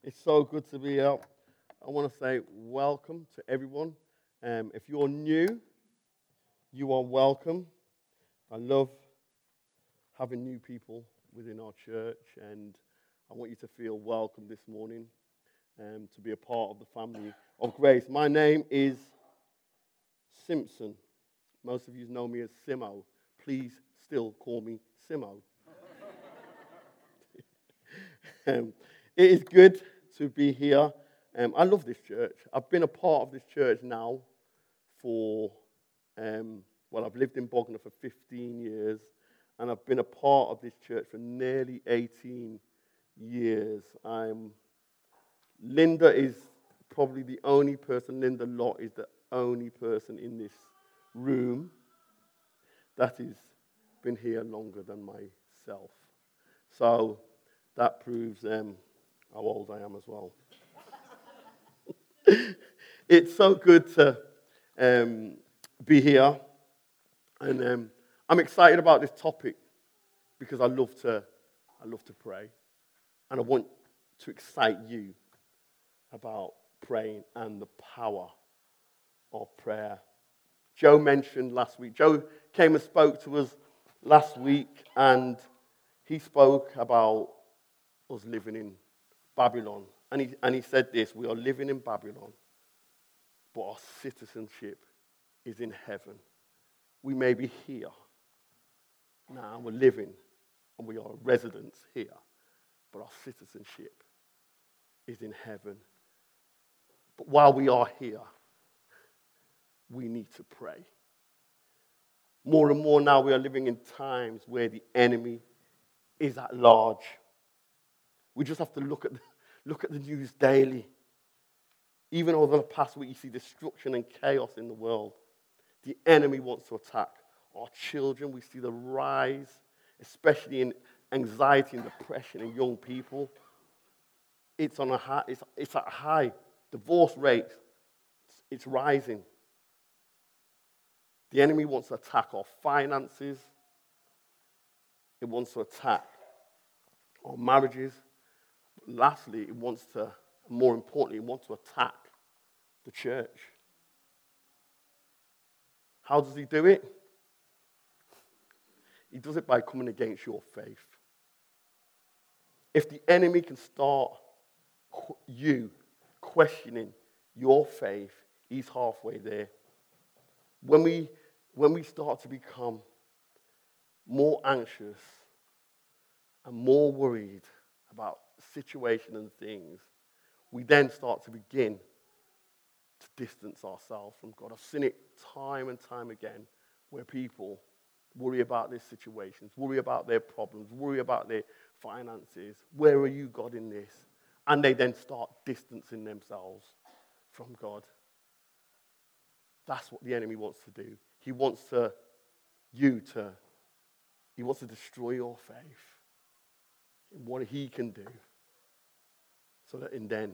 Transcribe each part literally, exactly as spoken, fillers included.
It's so good to be here. I want to say welcome to everyone. Um, if you're new, you are welcome. I love having new people within our church, and I want you to feel welcome this morning um, to be a part of the family of grace. My name is Simpson. Most of you know me as Simo. Please still call me Simo. um, it is good to be here. Um, I love this church. I've been a part of this church now for, um, well, I've lived in Bognor for fifteen years, and I've been a part of this church for nearly eighteen years. I'm, Linda is probably the only person, Linda Lott is the only person in this room that has been here longer than myself. So that proves um, how old I am as well. It's so good to um, be here, and um, I'm excited about this topic because I love to, I love to pray, and I want to excite you about praying and the power of prayer. Joe mentioned last week. Joe came and spoke to us last week, and he spoke about us living in Babylon, and he and he said this: we are living in Babylon, but our citizenship is in heaven. We may be here now, we're living, and we are residents here, but our citizenship is in heaven. But while we are here, we need to pray. More and more now, we are living in times where the enemy is at large. We just have to look at the, look at the news daily. Even over the past week, you see destruction and chaos in the world. The enemy wants to attack our children. We see the rise, especially in anxiety and depression in young people. It's on a high. It's, it's at a high. Divorce rate, it's, it's rising. The enemy wants to attack our finances. It wants to attack our marriages. Lastly, it wants to, more importantly, it wants to attack the church. How does he do it? He does it by coming against your faith. If the enemy can start you questioning your faith, he's halfway there. When we, when we start to become more anxious and more worried about situation and things, we then start to begin to distance ourselves from God. I've seen it time and time again where people worry about their situations, worry about their problems, worry about their finances. Where are you, God, in this? And they then start distancing themselves from God. That's what the enemy wants to do. He wants to, you to, he wants to destroy your faith in what he can do, so that in then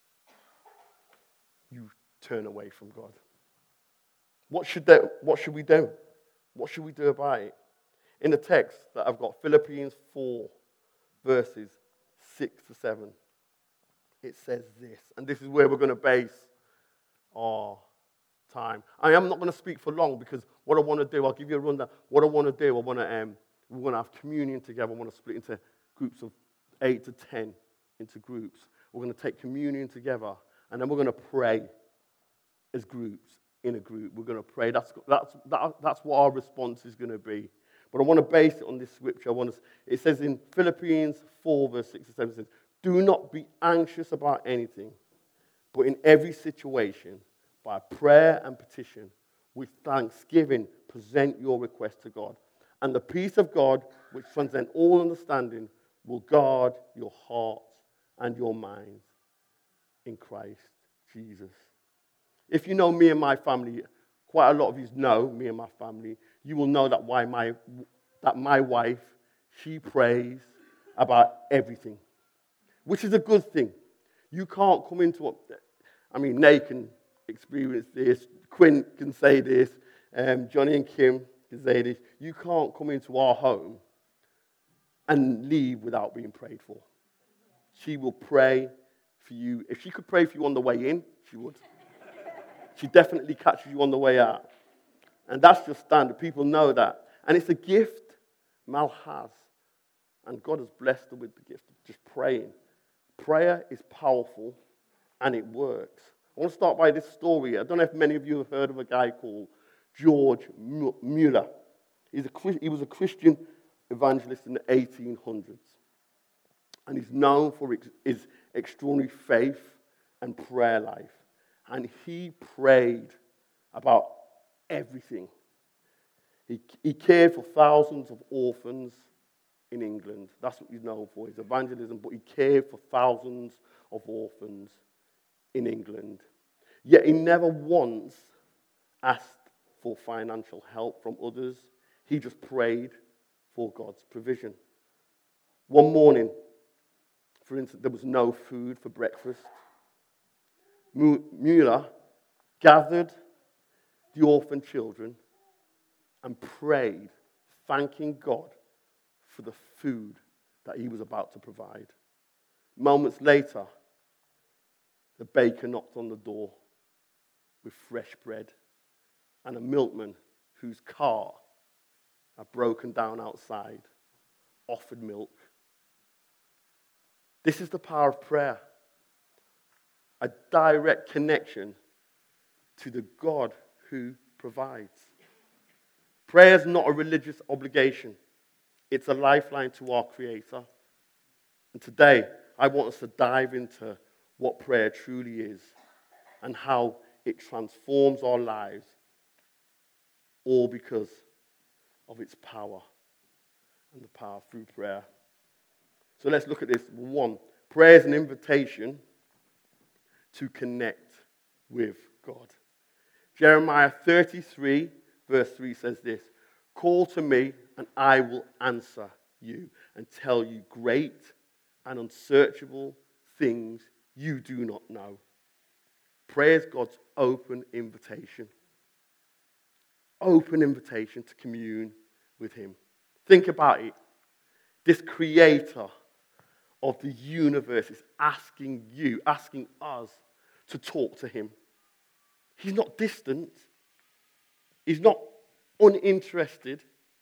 you turn away from God. What should that, what should we do? What should we do about it? In the text that I've got, Philippians four, verses six to seven, it says this, and this is where we're going to base our time. I am not going to speak for long because what I want to do, I'll give you a rundown. What I want to do, I want to, um, we want to have communion together. I want to split into groups of eight to ten into groups. We're going to take communion together, and then we're going to pray as groups in a group. We're going to pray. That's that's that, that's what our response is going to be. But I want to base it on this scripture. I want to. It says in Philippians four, verse six to seven, it says, "Do not be anxious about anything, but in every situation, by prayer and petition, with thanksgiving, present your request to God. And the peace of God, which transcends all understanding, will guard your hearts and your minds in Christ Jesus." If you know me and my family, quite a lot of you know me and my family, you will know that why my that my wife, she prays about everything, which is a good thing. You can't come into, a, I mean, Nate can experience this, Quinn can say this, um, Johnny and Kim can say this. You can't come into our home and leave without being prayed for. She will pray for you. If she could pray for you on the way in, she would. She definitely catches you on the way out. And that's just standard. People know that. And it's a gift Mal has. And God has blessed her with the gift of just praying. Prayer is powerful and it works. I want to start by this story. I don't know if many of you have heard of a guy called George Mueller. He's a, he was a Christian evangelist in the eighteen hundreds. And he's known for his extraordinary faith and prayer life. And he prayed about everything. He, he cared for thousands of orphans in England. That's what he's known for, his evangelism. But he cared for thousands of orphans in England. Yet he never once asked for financial help from others. He just prayed for God's provision. One morning, for instance, there was no food for breakfast. Mueller gathered the orphan children and prayed, thanking God for the food that he was about to provide. Moments later, the baker knocked on the door with fresh bread, and a milkman whose car had broken down outside offered milk. This is the power of prayer. A direct connection to the God who provides. Prayer is not a religious obligation. It's a lifeline to our Creator. And today, I want us to dive into what prayer truly is and how it transforms our lives, all because of its power and the power through prayer. So let's look at this. One, prayer is an invitation to connect with God. Jeremiah thirty-three, verse three says this: "Call to me, and I will answer you and tell you great and unsearchable things you do not know." Prayer is God's open invitation. Open invitation to commune with him. Think about it. This creator of the universe is asking you, asking us to talk to him. He's not distant. He's not uninterested.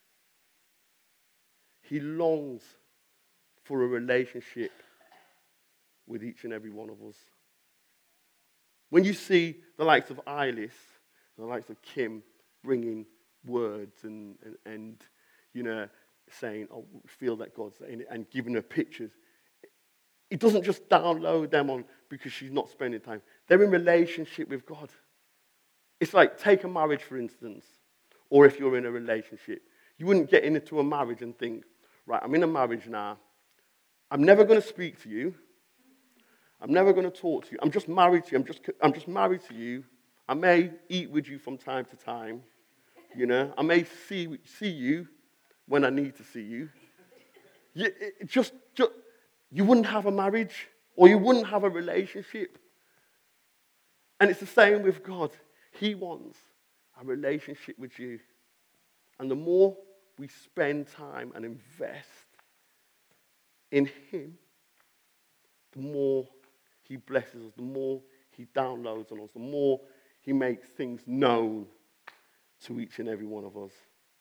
He longs for a relationship with each and every one of us. When you see the likes of Eilish, the likes of Kim bringing words and, and, and you know, saying, "Oh, feel that God's in it," and giving her pictures, it doesn't just download them on because she's not spending time. They're in relationship with God. It's like, take a marriage, for instance, or if you're in a relationship. You wouldn't get into a marriage and think, right, I'm in a marriage now. I'm never going to speak to you. I'm never going to talk to you. I'm just married to you. I'm just, I'm just married to you. I may eat with you from time to time. You know, I may see, see you when I need to see you. you it just, just, you wouldn't have a marriage or you wouldn't have a relationship. And it's the same with God. He wants a relationship with you. And the more we spend time and invest in him, the more he blesses us, the more he downloads on us, the more he makes things known to each and every one of us.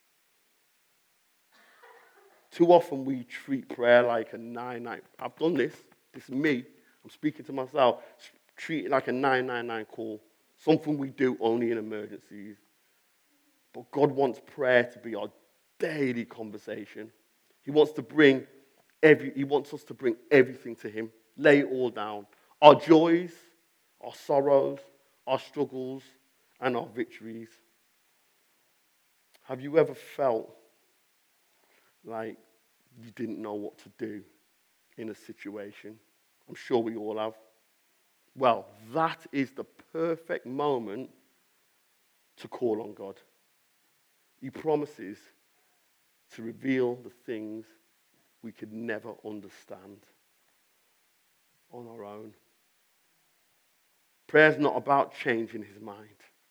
Too often we treat prayer like a nine nine. I've done this. This is me. I'm speaking to myself. Treat it like a nine nine nine call. Something we do only in emergencies. But God wants prayer to be our daily conversation. He wants to bring every. He wants us to bring everything to him. Lay it all down. Our joys, our sorrows, our struggles, and our victories. Have you ever felt like you didn't know what to do in a situation? I'm sure we all have. Well, that is the perfect moment to call on God. He promises to reveal the things we could never understand on our own. Prayer's not about changing his mind.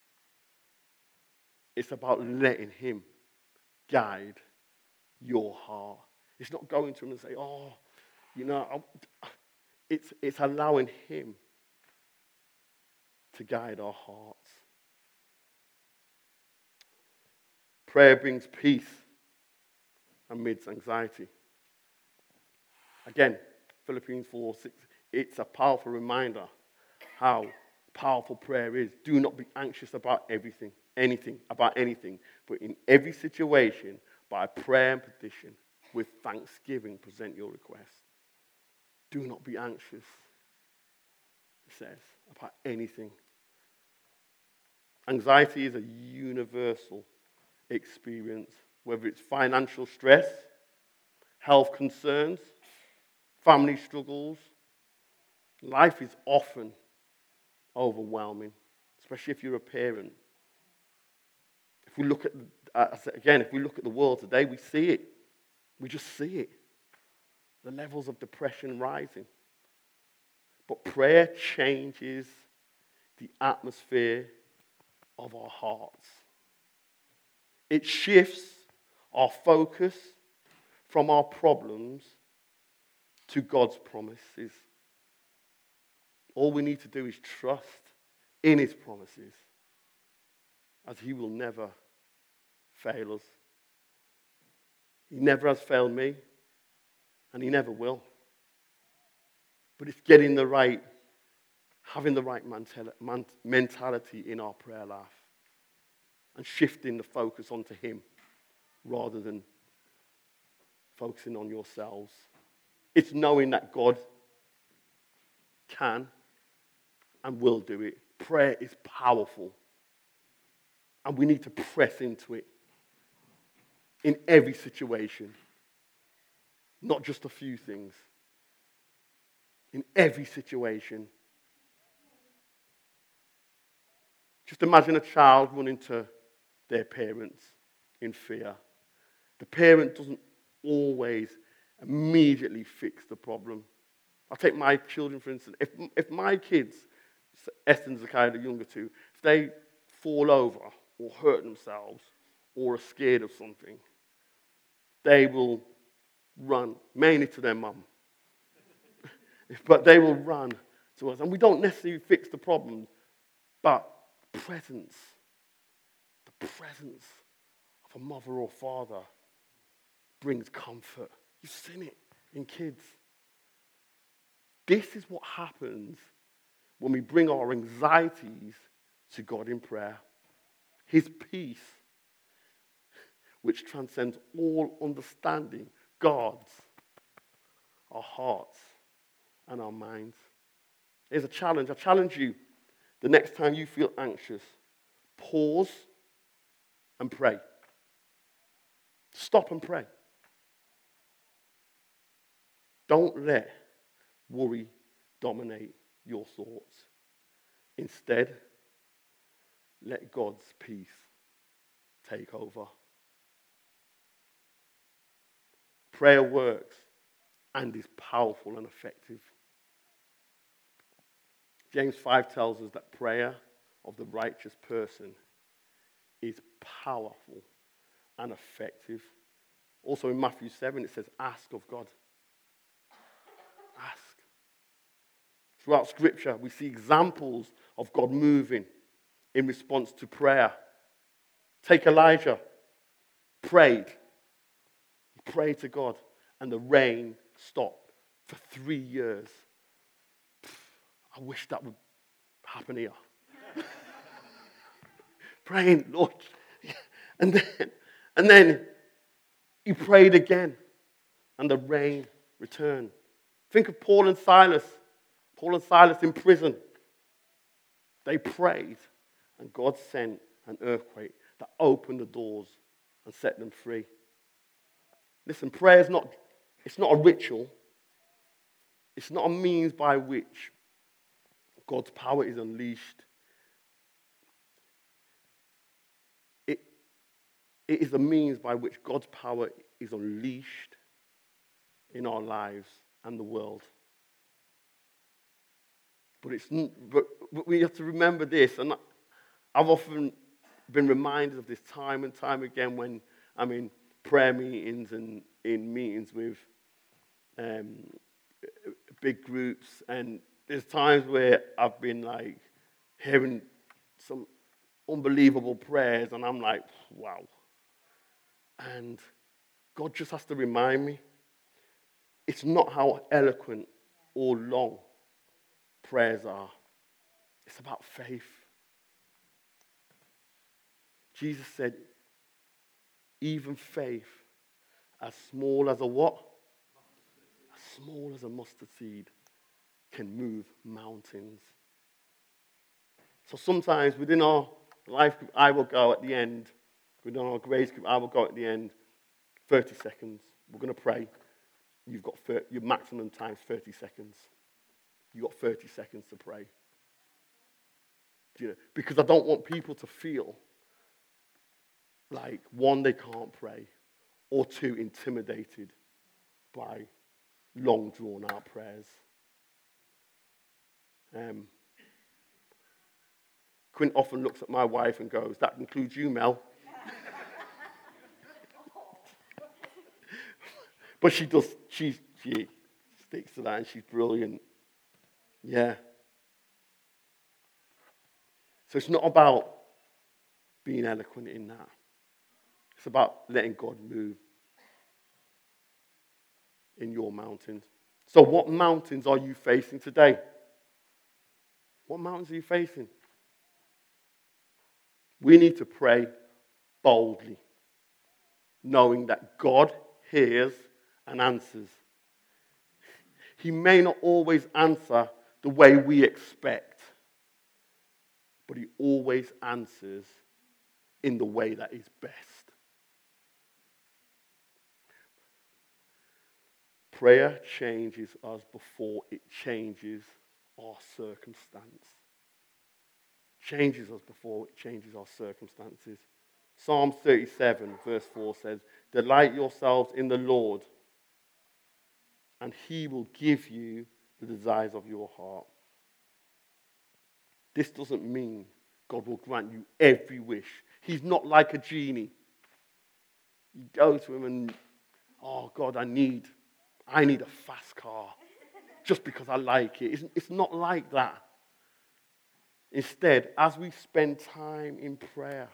It's about letting him guide your heart. It's not going to him and say, "Oh, you know, I, It's, it's allowing him to guide our hearts. Prayer brings peace amidst anxiety. Again, Philippians four six, it's a powerful reminder how powerful prayer is. Do not be anxious about everything, anything, about anything, but in every situation, by prayer and petition, with thanksgiving, present your requests. Do not be anxious, it says, about anything. Anxiety is a universal experience, whether it's financial stress, health concerns, family struggles. Life is often overwhelming, especially if you're a parent. If we look at, uh, again, if we look at the world today, we see it. We just see it. The levels of depression rising. But prayer changes the atmosphere of our hearts. It shifts our focus from our problems to God's promises. All we need to do is trust in his promises, as he will never fail us. He never has failed me, and he never will. But it's getting the right, having the right mentality in our prayer life and shifting the focus onto him rather than focusing on yourselves. It's knowing that God can and will do it. Prayer is powerful, and we need to press into it in every situation, not just a few things. In every situation. Just imagine a child running to their parents in fear. The parent doesn't always immediately fix the problem. I'll take my children, for instance. If, if my kids, Eston's the kind of younger two, if they fall over or hurt themselves or are scared of something, they will run, mainly to their mum. But they will run to us. And we don't necessarily fix the problem, but presence, the presence of a mother or father brings comfort. You've seen it in kids. This is what happens when we bring our anxieties to God in prayer. His peace, which transcends all understanding, guards our hearts and our minds. Here's a challenge. I challenge you, the next time you feel anxious, pause and pray. Stop and pray. Don't let worry dominate your thoughts. Instead, let God's peace take over. Prayer works and is powerful and effective. James five tells us that prayer of the righteous person is powerful and effective. Also in Matthew seven, it says, ask of God. Ask. Throughout Scripture, we see examples of God moving in response to prayer. Take Elijah. Prayed. He prayed to God, and the rain stopped for three years. I wish that would happen here. Praying, Lord. And then, and then he prayed again, and the rain returned. Think of Paul and Silas. Paul and Silas in prison. They prayed, and God sent an earthquake that opened the doors and set them free. Listen, prayer is not, it's not a ritual. It's not a means by which God's power is unleashed. It, it is a means by which God's power is unleashed in our lives and the world. But it's but, but we have to remember this, and I've often been reminded of this time and time again when I'm in prayer meetings and in meetings with um, big groups, and there's times where I've been like hearing some unbelievable prayers, and I'm like, wow. And God just has to remind me, it's not how eloquent or long prayers are. It's about faith. Jesus said, even faith as small as a what? As small as a mustard seed can move mountains. So sometimes within our life group, I will go at the end, within our grace group, I will go at the end, thirty seconds. We're going to pray. You've got thirty, your maximum time is thirty seconds. You've got thirty seconds to pray. Do you know? Because I don't want people to feel like, one, they can't pray, or two, intimidated by long, drawn-out prayers. Um, Quint often looks at my wife and goes, that includes you, Mel. But she does, she, she sticks to that, and she's brilliant. Yeah. So it's not about being eloquent in that. It's about letting God move in your mountains. So what mountains are you facing today? What mountains are you facing? We need to pray boldly, knowing that God hears and answers. He may not always answer the way we expect, but he always answers in the way that is best. Prayer changes us before it changes our circumstance. Changes us before it changes our circumstances. Psalm thirty-seven, verse four says, delight yourselves in the Lord, and he will give you the desires of your heart. This doesn't mean God will grant you every wish. He's not like a genie. You go to him and, oh God, I need, I need a fast car just because I like it. It's, it's not like that. Instead, as we spend time in prayer,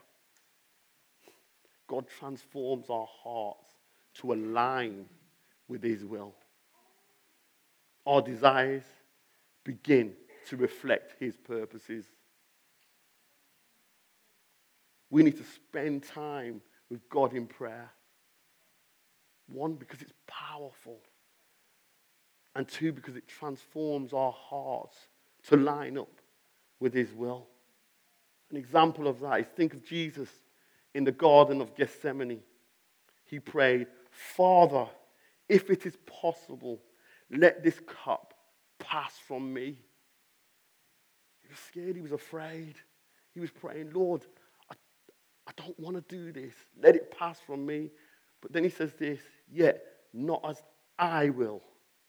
God transforms our hearts to align with his will. Our desires begin to reflect his purposes. We need to spend time with God in prayer. One, because it's powerful. And two, because it transforms our hearts to line up with his will. An example of that is, think of Jesus in the Garden of Gethsemane. He prayed, Father, if it is possible, let this cup pass from me. He was scared, he was afraid. He was praying, Lord, I, I don't want to do this. Let it pass from me. But then he says this, yet not as I will,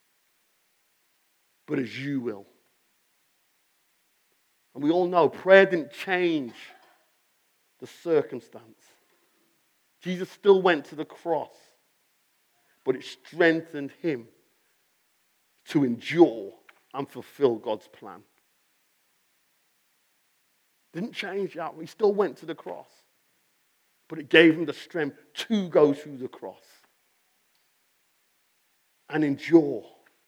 but as you will. And we all know prayer didn't change the circumstance. Jesus still went to the cross, but it strengthened him to endure and fulfill God's plan. Didn't change that. He still went to the cross, but it gave him the strength to go through the cross and endure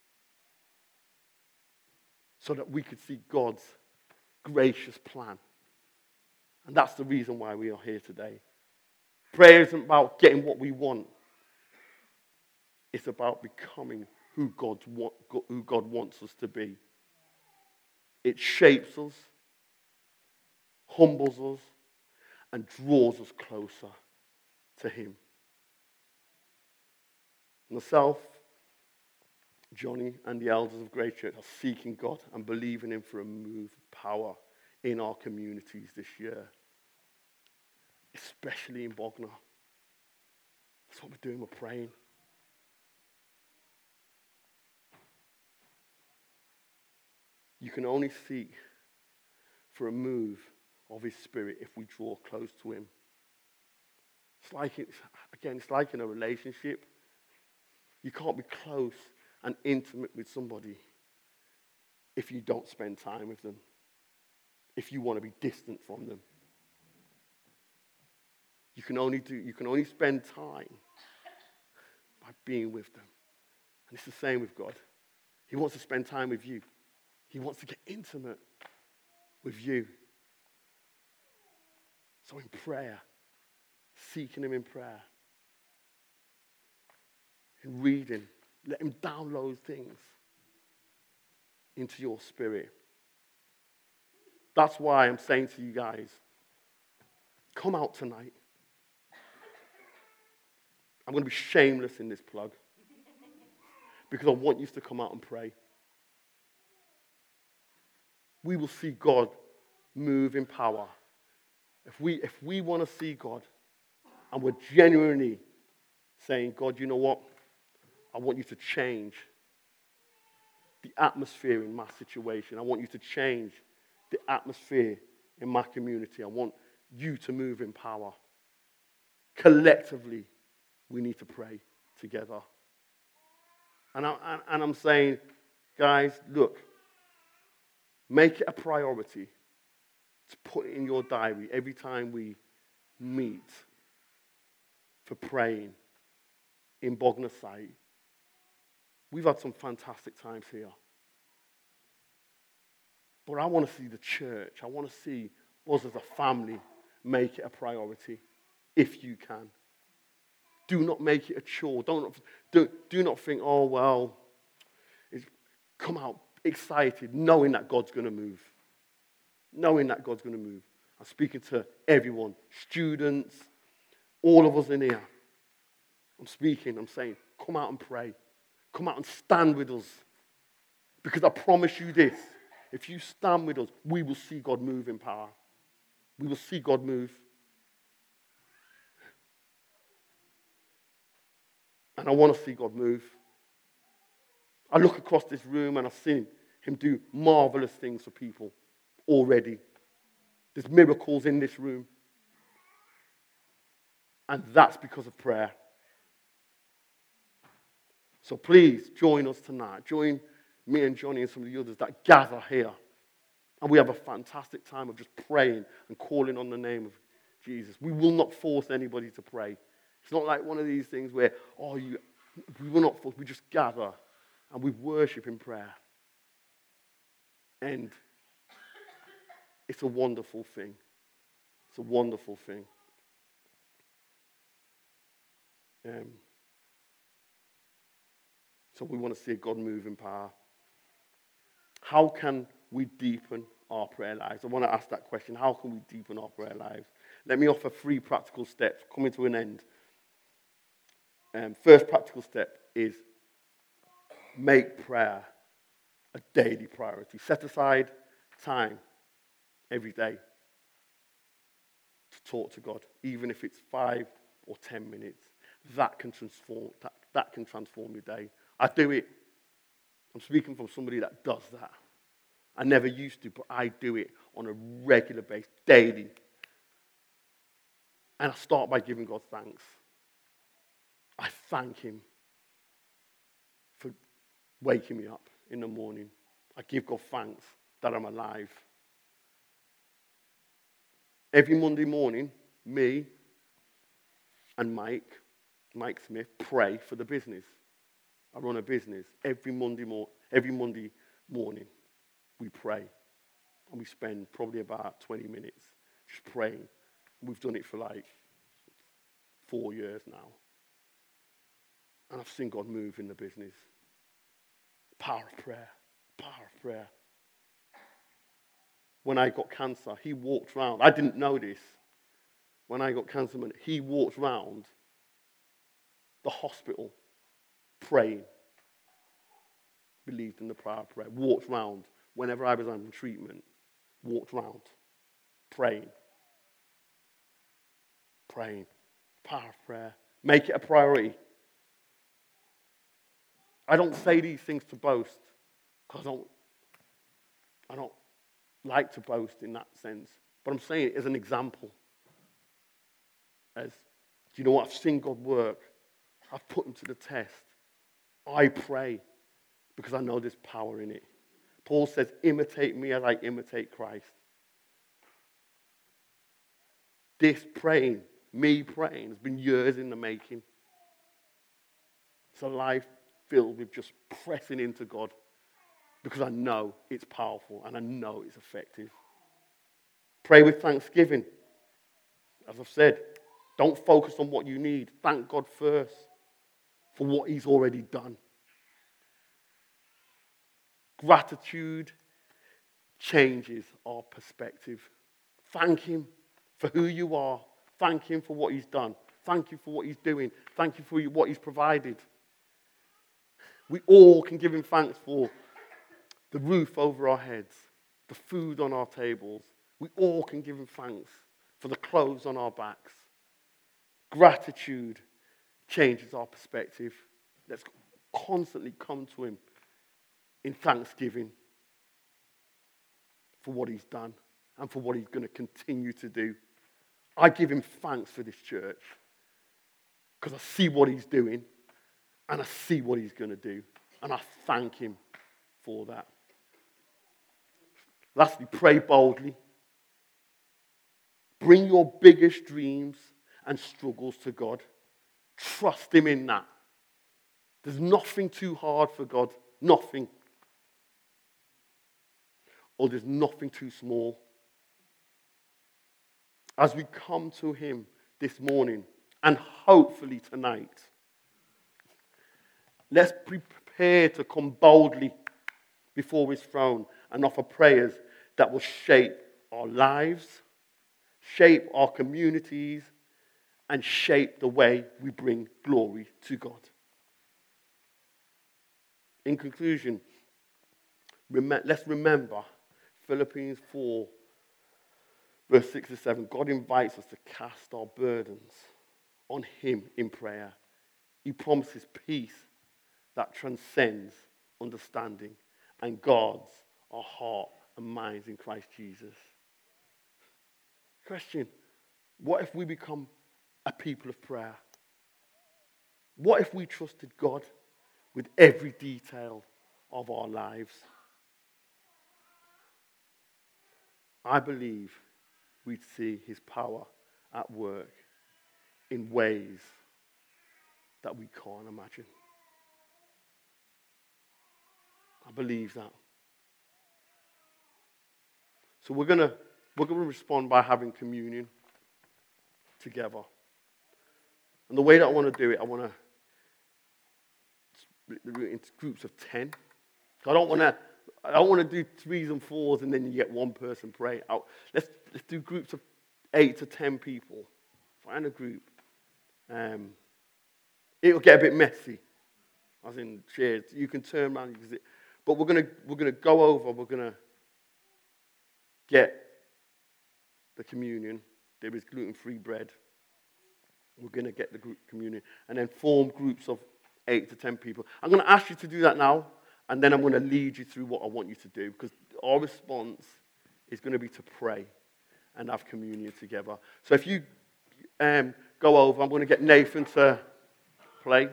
so that we could see God's gracious plan. And that's the reason why we are here today. Prayer isn't about getting what we want. It's about becoming who God, want, who God wants us to be. It shapes us, humbles us, and draws us closer to him. Myself, Johnny, and the elders of Great Church are seeking God and believing him for a move of power in our communities this year, especially in Bognor. That's what we're doing, we're praying. You can only seek for a move of his Spirit if we draw close to him. It's like, it's, again, it's like in a relationship. You can't be close and intimate with somebody if you don't spend time with them, if you want to be distant from them. You can only do, you can only spend time by being with them. And it's the same with God. He wants to spend time with you. He wants to get intimate with you. So in prayer, seeking him in prayer, in reading, let him download things into your spirit. That's why I'm saying to you guys, come out tonight. I'm going to be shameless in this plug because I want you to come out and pray. We will see God move in power. If we, if we want to see God and we're genuinely saying, God, you know what? I want you to change the atmosphere in my situation. I want you to change the atmosphere in my community. I want you to move in power. Collectively, we need to pray together. And, I, and I'm saying, guys, look, make it a priority to put it in your diary every time we meet for praying in Bognor site. We've had some fantastic times here. But I want to see the church, I want to see us as a family make it a priority, if you can. Do not make it a chore. Don't, do, do not think, oh, well, it's, come out excited, knowing that God's going to move. Knowing that God's going to move. I'm speaking to everyone, students, all of us in here. I'm speaking, I'm saying, come out and pray. Come out and stand with us. Because I promise you this, if you stand with us, we will see God move in power. We will see God move. And I want to see God move. I look across this room and I've seen him do marvelous things for people already. There's miracles in this room. And that's because of prayer. So please join us tonight. Join me and Johnny and some of the others that gather here. And we have a fantastic time of just praying and calling on the name of Jesus. We will not force anybody to pray. It's not like one of these things where, oh, you, we will not force. We just gather and we worship in prayer. And it's a wonderful thing. It's a wonderful thing. Um, so we want to see God move in power. How can we deepen our prayer lives? I want to ask that question. How can we deepen our prayer lives? Let me offer three practical steps coming to an end. Um, first practical step is make prayer a daily priority. Set aside time every day to talk to God, even if it's five or ten minutes. That can transform. That, that can transform your day. I do it. I'm speaking from somebody that does that. I never used to, but I do it on a regular basis, daily. And I start by giving God thanks. I thank him for waking me up in the morning. I give God thanks that I'm alive. Every Monday morning, me and Mike, Mike Smith, pray for the business. I run a business. Every Monday, mo- every Monday morning, we pray. And we spend probably about twenty minutes just praying. We've done it for like four years now. And I've seen God move in the business. Power of prayer. Power of prayer. When I got cancer, he walked round. I didn't know this. When I got cancer, he walked round the hospital praying. Believed in the power of prayer. Walked round whenever I was on treatment. Walked round praying. Praying. Power of prayer. Make it a priority. I don't say these things to boast, because I don't, I don't like to boast in that sense. But I'm saying it as an example. As, do you know what? I've seen God work. I've put him to the test. I pray because I know there's power in it. Paul says, imitate me as I imitate Christ. This praying, me praying, has been years in the making. It's a life filled with just pressing into God because I know it's powerful and I know it's effective. Pray with thanksgiving. As I've said, don't focus on what you need. Thank God first for what he's already done. Gratitude changes our perspective. Thank him for who you are. Thank him for what he's done. Thank you for what he's doing. Thank you for what he's provided. We all can give him thanks for the roof over our heads, the food on our tables. We all can give him thanks for the clothes on our backs. Gratitude changes our perspective. Let's constantly come to him in thanksgiving for what he's done and for what he's going to continue to do. I give him thanks for this church because I see what he's doing and I see what he's going to do. And I thank him for that. Lastly, pray boldly. Bring your biggest dreams and struggles to God. Trust him in that. There's nothing too hard for God. Nothing. Or there's nothing too small. As we come to him this morning, and hopefully tonight, let's prepare to come boldly before his throne and offer prayers that will shape our lives, shape our communities, and shape the way we bring glory to God. In conclusion, rem- let's remember Philippians four, verse six to seven. God invites us to cast our burdens on him in prayer. He promises peace that transcends understanding and guards our heart and minds in Christ Jesus. Question, what if we become a people of prayer? What if we trusted God with every detail of our lives? I believe we'd see his power at work in ways that we can't imagine. I believe that. So we're gonna we're gonna respond by having communion together. And the way that I want to do it, I want to split the room into groups of ten. I don't want to I don't want to do threes and fours and then you get one person pray out. Let's let's do groups of eight to ten people. Find a group. Um, it'll get a bit messy. As in chairs, you can turn around, you can sit. But we're gonna we're gonna go over. We're gonna get the communion. There is gluten-free bread. We're gonna get the group communion and then form groups of eight to ten people. I'm gonna ask you to do that now, and then I'm gonna lead you through what I want you to do because our response is going to be to pray and have communion together. So if you um, go over, I'm going to get Nathan to play.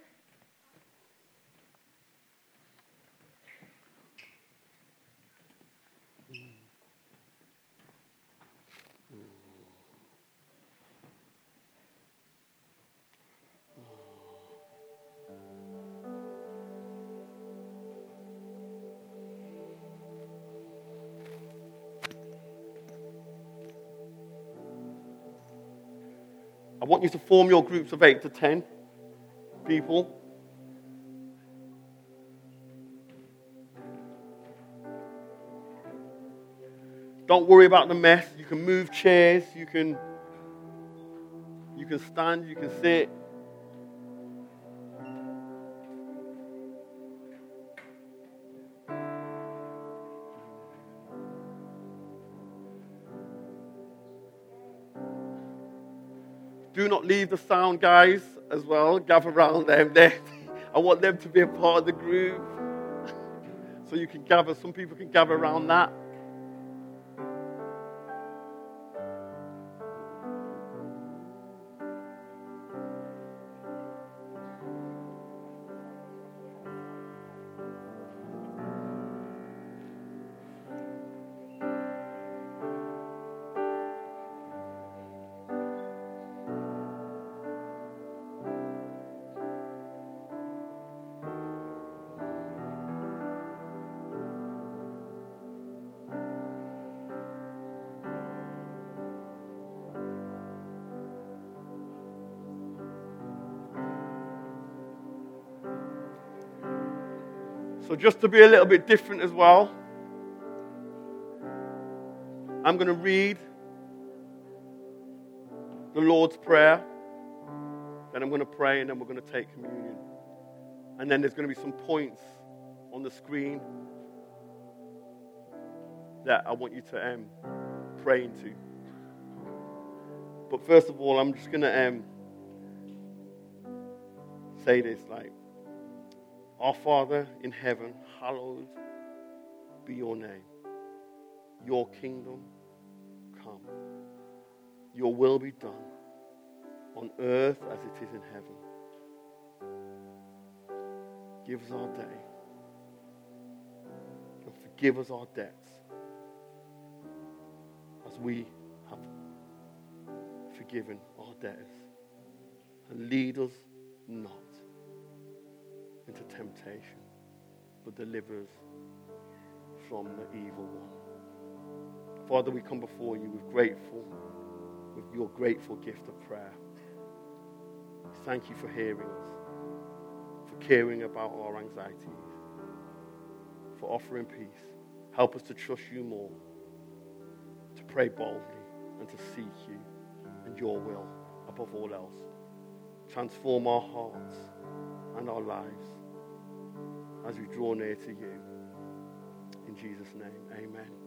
I want you to form your groups of eight to ten people. Don't worry about the mess. You can move chairs. You can, you can stand. You can sit. Do not leave the sound guys as well. Gather around them. There. I want them to be a part of the group. So you can gather. Some people can gather around that. So just to be a little bit different as well, I'm going to read the Lord's Prayer, then I'm going to pray, and then we're going to take communion. And then there's going to be some points on the screen that I want you to um, pray into. But first of all, I'm just going to um, say this, like, our Father in heaven, hallowed be your name. Your kingdom come. Your will be done on earth as it is in heaven. Give us our day. And forgive us our debts as we have forgiven our debtors. And lead us not into temptation, but deliver us from the evil one. Father, we come before you with grateful, with your grateful gift of prayer. Thank you for hearing us, for caring about our anxieties, for offering peace. Help us to trust you more, to pray boldly, and to seek you and your will above all else. Transform our hearts and our lives as we draw near to you. In Jesus' name, amen.